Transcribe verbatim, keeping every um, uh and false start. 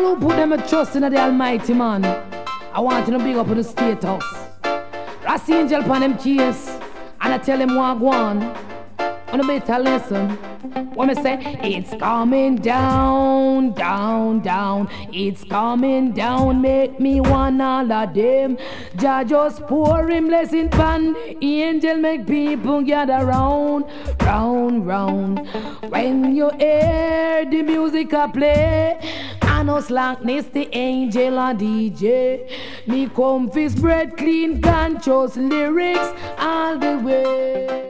who put them a trust in the Almighty man, I want to big up on the State House. Rassi Angel upon them case, and I tell him what I want. On a better listen. What me say? It's coming down, down, down. It's coming down. Make me one all of them. Jah just pour him blessing pan. Angel make people gather round, round, round. When you hear the music I play, I know slackness the angel and D J. Me come fist bread clean, conscious lyrics all the way.